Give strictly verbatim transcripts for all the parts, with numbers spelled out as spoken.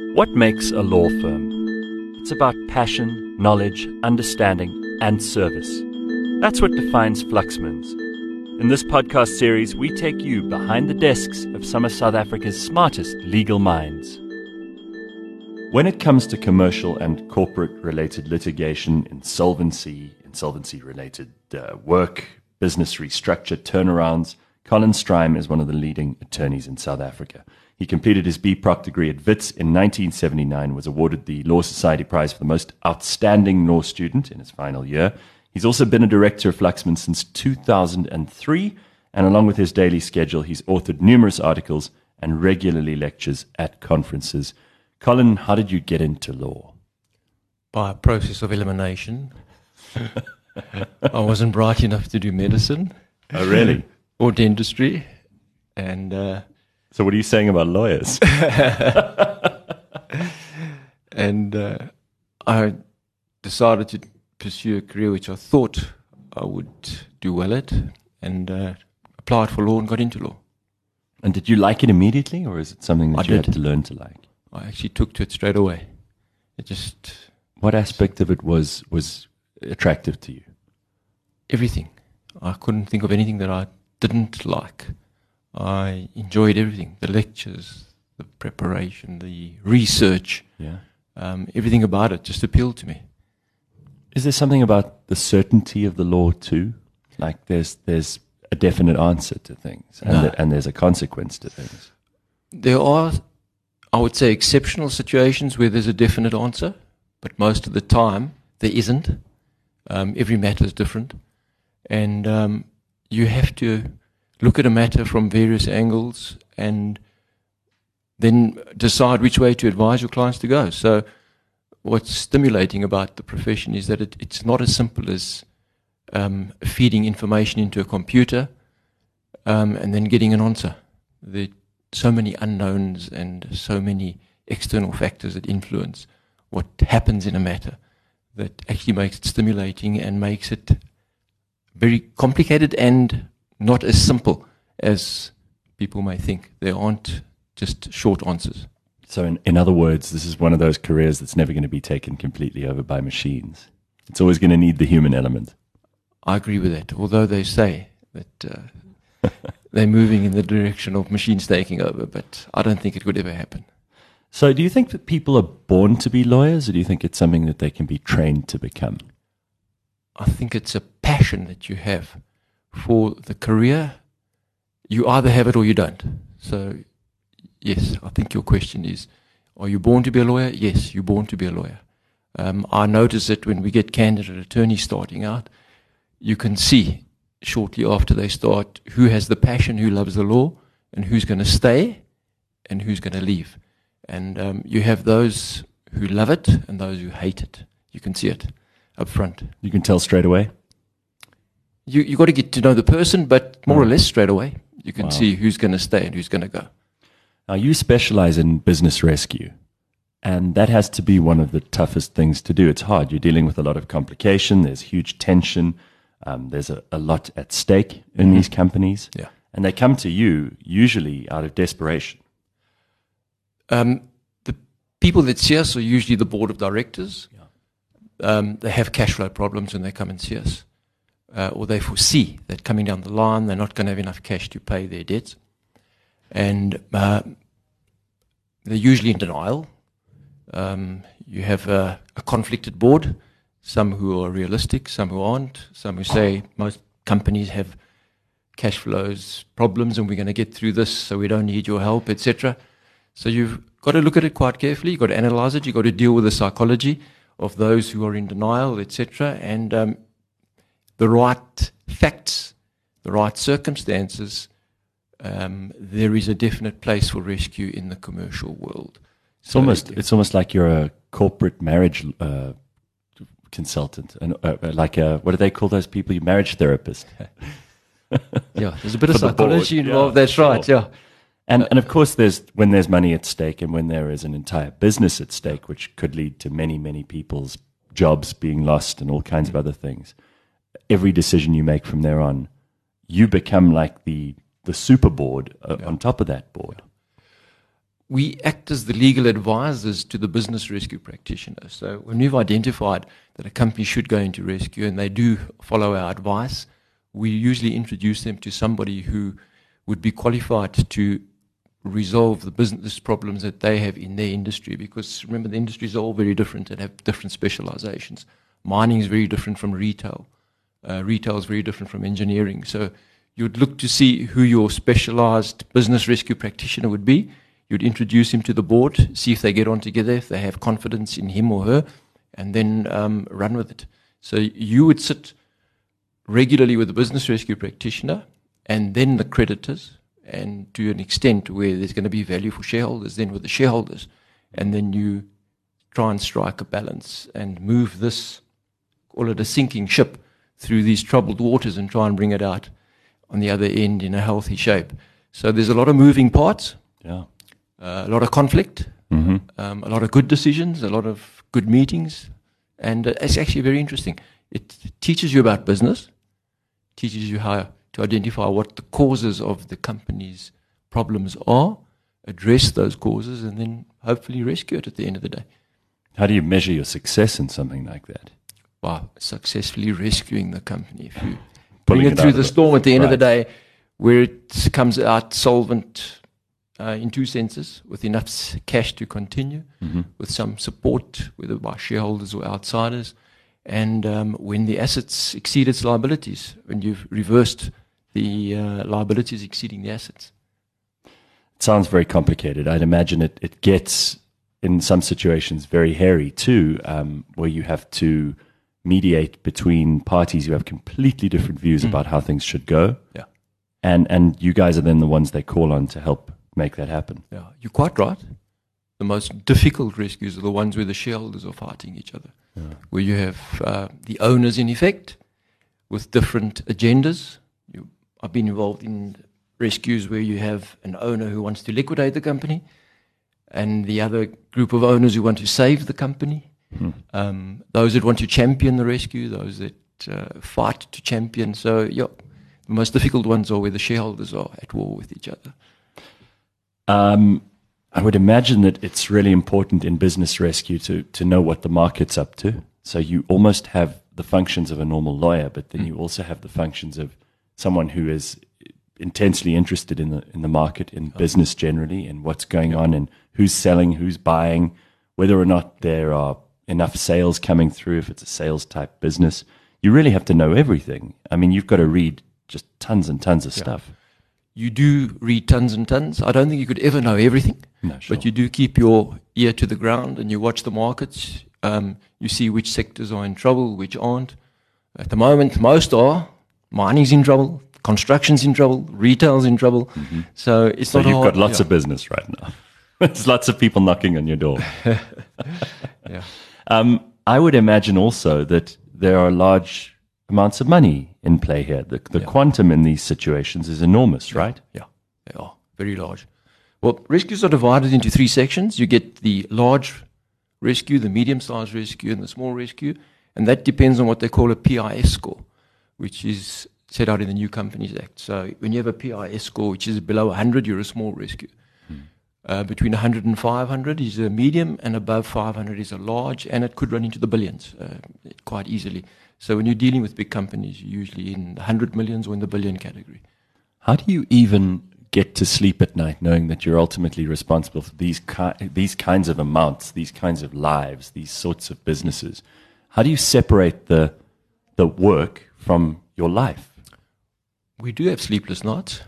What makes a law firm? It's about passion, knowledge, understanding, and service. That's what defines Fluxmans. In this podcast series, we take you behind the desks of some of South Africa's smartest legal minds. When it comes to commercial and corporate-related litigation, insolvency, insolvency-related uh, work, business restructure, turnarounds, Colin Strime is one of the leading attorneys in South Africa. He completed his B Proc degree at Wits in nineteen seventy-nine, was awarded the Law Society Prize for the most outstanding law student in his final year. He's also been a director of Fluxman since two thousand three, and along with his daily schedule, he's authored numerous articles and regularly lectures at conferences. Colin, how did you get into law? By a process of elimination. I wasn't bright enough to do medicine. Oh, really? Or dentistry. And uh, so what are you saying about lawyers? and uh, I decided to pursue a career which I thought I would do well at, and uh, applied for law and got into law. And did you like it immediately, or is it something that I you did. had to learn to like? I actually took to it straight away. It just... What aspect of it was was attractive to you? Everything. I couldn't think of anything that I didn't like. I enjoyed everything. The lectures, the preparation, the research. Yeah. Um, everything about it just appealed to me. Is there something about the certainty of the law too? Like there's there's a definite answer to things, and, No. the, and there's a consequence to things. There are, I would say, exceptional situations where there's a definite answer, but most of the time there isn't. Um, every matter is different. And um, you have to look at a matter from various angles and then decide which way to advise your clients to go. So what's stimulating about the profession is that it, it's not as simple as um, feeding information into a computer um, and then getting an answer. There are so many unknowns and so many external factors that influence what happens in a matter that actually makes it stimulating and makes it very complicated and not as simple as people may think. There aren't just short answers. So in, in other words, this is one of those careers that's never going to be taken completely over by machines. It's always going to need the human element. I agree with that, although they say that uh, they're moving in the direction of machines taking over, but I don't think it could ever happen. So do you think that people are born to be lawyers, or do you think it's something that they can be trained to become? I think it's a passion that you have for the career. You either have it or you don't. So, yes, I think your question is, are you born to be a lawyer? Yes, you're born to be a lawyer. Um, I notice that when we get candidate attorneys starting out, you can see shortly after they start who has the passion, who loves the law, and who's going to stay and who's going to leave. And um, you have those who love it and those who hate it. You can see it up front. You can tell straight away? You you got to get to know the person, but more or less straight away. You can Wow. see who's going to stay and who's going to go. Now, you specialize in business rescue, and that has to be one of the toughest things to do. It's hard. You're dealing with a lot of complication. There's huge tension. Um, there's a, a lot at stake in Mm-hmm. these companies. Yeah. And they come to you usually out of desperation. Um, the people that see us are usually the board of directors. Yeah. Um, they have cash flow problems when they come and see us. Uh, or they foresee that coming down the line, they're not going to have enough cash to pay their debts. And uh, they're usually in denial. Um, you have a, a conflicted board, some who are realistic, some who aren't, some who say most companies have cash flows problems and we're going to get through this, so we don't need your help, et cetera. So you've got to look at it quite carefully. You've got to analyze it. You've got to deal with the psychology of those who are in denial, et cetera. And um, the right facts, the right circumstances, um, there is a definite place for rescue in the commercial world. It's almost it's almost like you're a corporate marriage uh, consultant, and uh, like a, what do they call those people? You marriage therapist. Yeah, there's a bit of For the board, psychology involved. yeah, That's right. sure. Yeah, And and of course, there's when there's money at stake, and when there is an entire business at stake, which could lead to many many people's jobs being lost and all kinds of other things. Every decision you make from there on, you become like the the super board uh, Yeah. on top of that board. we act as the legal advisors to the business rescue practitioner. So when we've identified that a company should go into rescue and they do follow our advice, we usually introduce them to somebody who would be qualified to resolve the business problems that they have in their industry. Because remember, the industries are all very different and have different specializations. Mining is very different from retail. Uh, retail is very different from engineering. So you'd look to see who your specialized business rescue practitioner would be. You'd introduce him to the board, see if they get on together, if they have confidence in him or her, and then um, run with it. So you would sit regularly with the business rescue practitioner and then the creditors, and to an extent where there's going to be value for shareholders, then with the shareholders. And then you try and strike a balance and move this, call it a sinking ship, through these troubled waters and try and bring it out on the other end in a healthy shape. So there's a lot of moving parts, Yeah. uh, a lot of conflict, Mm-hmm. um, a lot of good decisions, a lot of good meetings, and uh, it's actually very interesting. It teaches you about business, teaches you how to identify what the causes of the company's problems are, address those causes, and then hopefully rescue it at the end of the day. How do you measure your success in something like that? By successfully rescuing the company. If you Pulling bring it it through out of the it. storm at the end of the Right. day, where it comes out solvent uh, in two senses, with enough s- cash to continue, Mm-hmm. with some support, whether by shareholders or outsiders, and um, when the assets exceed its liabilities, when you've reversed the uh, liabilities exceeding the assets. It sounds very complicated. I'd imagine it, it gets, in some situations, very hairy too, um, where you have to mediate between parties who have completely different views about how things should go. Yeah. And, and you guys are then the ones they call on to help make that happen. Yeah, you're quite right. The most difficult rescues are the ones where the shareholders are fighting each other, Yeah. where you have uh, the owners in effect with different agendas. You, I've been involved in rescues where you have an owner who wants to liquidate the company and the other group of owners who want to save the company. Hmm. Um, those that want to champion the rescue, those that uh, fight to champion. So, yeah, the most difficult ones are where the shareholders are at war with each other. Um, I would imagine that it's really important in business rescue to, to know what the market's up to. So you almost have the functions of a normal lawyer, but then you also have the functions of someone who is intensely interested in the in the market, in business generally, and what's going on, and who's selling, who's buying, whether or not there are enough sales coming through, if it's a sales type business. You really have to know everything. I mean, you've got to read just tons and tons of stuff. You do read tons and tons. I don't think you could ever know everything, No, sure. but you do keep your ear to the ground and you watch the markets. Um, you see which sectors are in trouble, which aren't. At the moment, most are. Mining's in trouble, construction's in trouble, retail's in trouble. Mm-hmm. So it's So not you've hard. got lots yeah. of business right now. There's lots of people knocking on your door. Yeah. Um, I would imagine also that there are large amounts of money in play here. The, the Yeah. quantum in these situations is enormous, right? Yeah, they are very large. Well, rescues are divided into three sections. You get the large rescue, the medium-sized rescue, and the small rescue, and that depends on what they call a P I S score, which is set out in the New Companies Act. So when you have a P I S score which is below one hundred, you're a small rescue. Uh, between one hundred and five hundred is a medium, and above five hundred is a large, and it could run into the billions uh, quite easily. So when you're dealing with big companies, you're usually in the hundred millions or in the billion category. How do you even get to sleep at night knowing that you're ultimately responsible for these ki- these kinds of amounts, these kinds of lives, these sorts of businesses? How do you separate the the work from your life? We do have sleepless nights,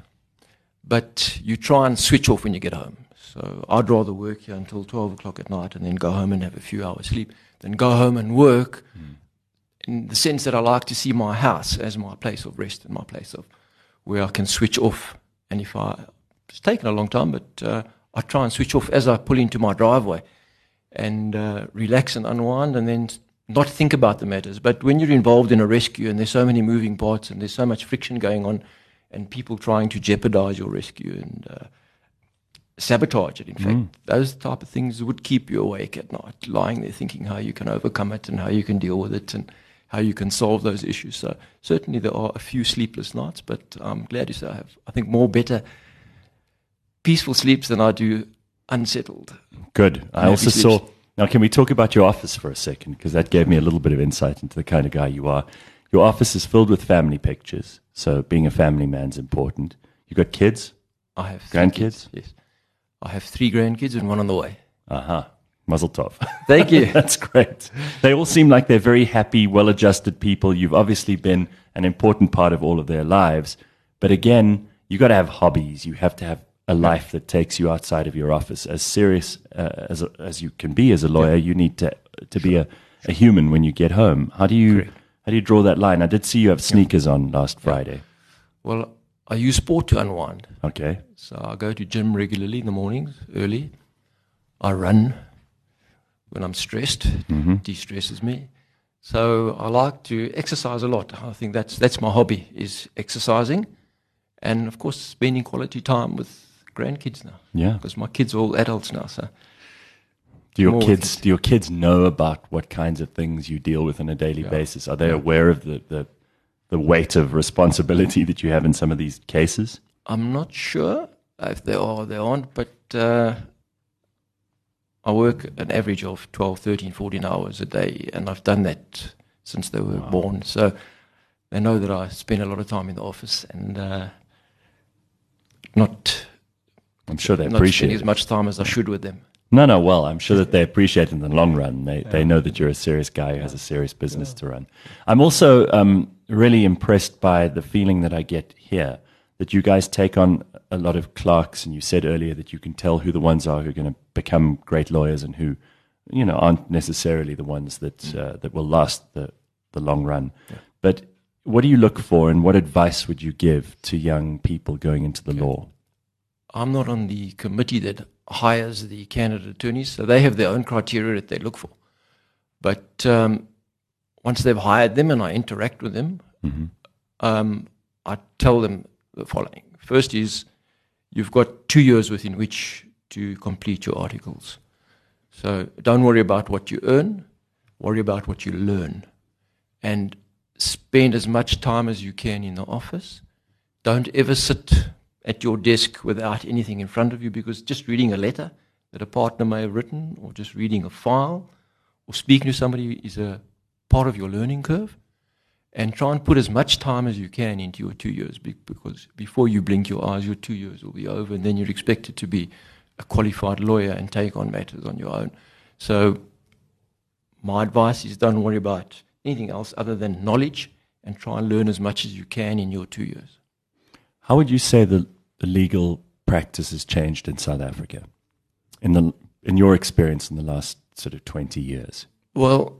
but you try and switch off when you get home. So I'd rather work here until twelve o'clock at night and then go home and have a few hours sleep than go home and work mm. in the sense that I like to see my house as my place of rest and my place of where I can switch off. And if I, it's taken a long time, but uh, I try and switch off as I pull into my driveway and uh, relax and unwind and then not think about the matters. But when you're involved in a rescue and there's so many moving parts and there's so much friction going on and people trying to jeopardize your rescue and uh, sabotage it, in fact, Mm. those type of things would keep you awake at night, lying there thinking how you can overcome it and how you can deal with it and how you can solve those issues. So certainly there are a few sleepless nights, but I'm glad to say I have, I think, more better peaceful sleeps than I do unsettled. Good. I also saw. Now, can we talk about your office for a second? Because that gave me a little bit of insight into the kind of guy you are. Your office is filled with family pictures. So being a family man's important. You got kids? I have grandkids. Kids, yes, I have three grandkids and one on the way. Aha. Uh-huh. Mazel tov. Thank you. That's great. They all seem like they're very happy, well-adjusted people. You've obviously been an important part of all of their lives. But again, you got to have hobbies. You have to have a life that takes you outside of your office. As serious uh, as a, as you can be as a lawyer, you need to to be a, a human when you get home. How do you Correct. how do you draw that line? I did see you have sneakers on last Friday. Well, I use sport to unwind. Okay. So I go to gym regularly in the mornings, early. I run when I'm stressed. Mm-hmm. De-stresses me. So I like to exercise a lot. I think that's that's my hobby, is exercising. And, of course, spending quality time with grandkids now. Yeah. Because my kids are all adults now. So do your kids do your kids know about what kinds of things you deal with on a daily yeah. basis? Are they yeah. aware of the, the the weight of responsibility that you have in some of these cases? I'm not sure if they are or they aren't, but uh, I work an average of twelve, thirteen, fourteen hours a day, and I've done that since they were wow. born. So they know that I spend a lot of time in the office and uh, not... I'm sure they not appreciate spending as much time as I should with them. No, no, well, I'm sure that they appreciate it in the long run. They yeah. they know that you're a serious guy who has a serious business yeah. to run. I'm also um, really impressed by the feeling that I get here, that you guys take on a lot of clerks, and you said earlier that you can tell who the ones are who are going to become great lawyers and who, you know, aren't necessarily the ones that mm. uh, that will last the, the long run. Yeah. But what do you look for, and what advice would you give to young people going into the okay. law? I'm not on the committee that hires the candidate attorneys, so they have their own criteria that they look for. But um, once they've hired them and I interact with them, mm-hmm. um, I tell them the following. First is, you've got two years within which to complete your articles. So don't worry about what you earn, worry about what you learn. And spend as much time as you can in the office. Don't ever sit at your desk without anything in front of you, because just reading a letter that a partner may have written, or just reading a file, or speaking to somebody is a part of your learning curve. And try and put as much time as you can into your two years, because before you blink your eyes, your two years will be over, and then you're expected to be a qualified lawyer and take on matters on your own. So my advice is, don't worry about anything else other than knowledge, and try and learn as much as you can in your two years. How would you say the, the legal practice has changed in South Africa in the in your experience in the last sort of twenty years? Well,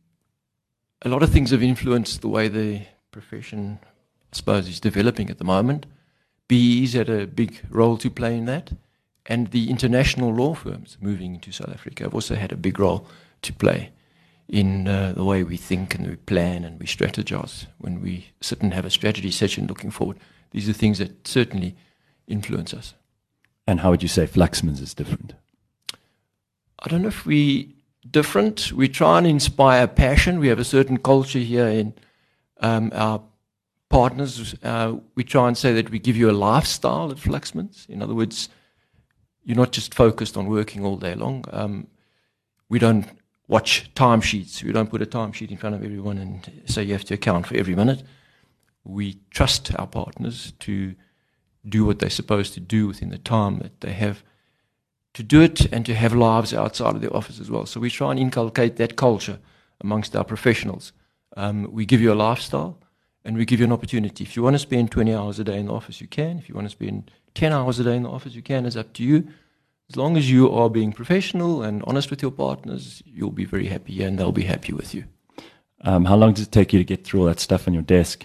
a lot of things have influenced the way the profession, I suppose, is developing at the moment. B E E's had a big role to play in that, and the international law firms moving into South Africa have also had a big role to play in uh, the way we think and we plan and we strategize. When we sit and have a strategy session looking forward, these are things that certainly influence us. And how would you say Fluxman's is different? I don't know if we different. We try and inspire passion. We have a certain culture here in um, our partners. Uh, we try and say that we give you a lifestyle at Fluxman's. In other words, you're not just focused on working all day long. Um, we don't watch timesheets. We don't put a timesheet in front of everyone and say you have to account for every minute. We trust our partners to do what they're supposed to do within the time that they have to do it, and to have lives outside of their office as well. So we try and inculcate that culture amongst our professionals. Um, we give you a lifestyle, and we give you an opportunity. If you want to spend twenty hours a day in the office, you can. If you want to spend ten hours a day in the office, you can. It's up to you. As long as you are being professional and honest with your partners, you'll be very happy, and they'll be happy with you. Um, how long does it take you to get through all that stuff on your desk?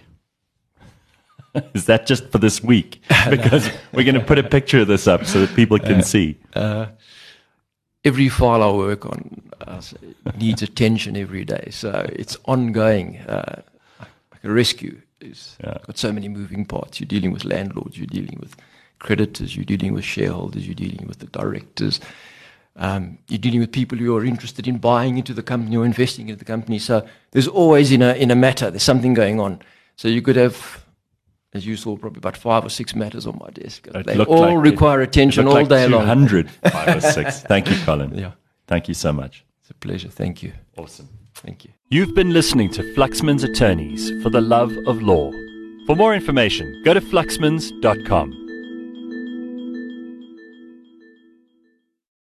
Is that just for this week? Because we're going to put a picture of this up so that people can uh, see. Uh, every file I work on uh, needs attention every day. So it's ongoing. Uh, like a rescue. It's yeah. got so many moving parts. You're dealing with landlords. You're dealing with creditors. You're dealing with shareholders. You're dealing with the directors. Um, you're dealing with people who are interested in buying into the company or investing into the company. So there's always, in a, in a matter, there's something going on. So you could have as you saw, probably about five or six matters on my desk. It They looked all like require it, attention it all like day long. two hundred, five or six. Thank you, Colin. Yeah, Thank you so much. it's a pleasure. Thank you. Awesome. Thank you. You've been listening to Fluxman's Attorneys for the Love of Law. For more information, go to fluxmans dot com.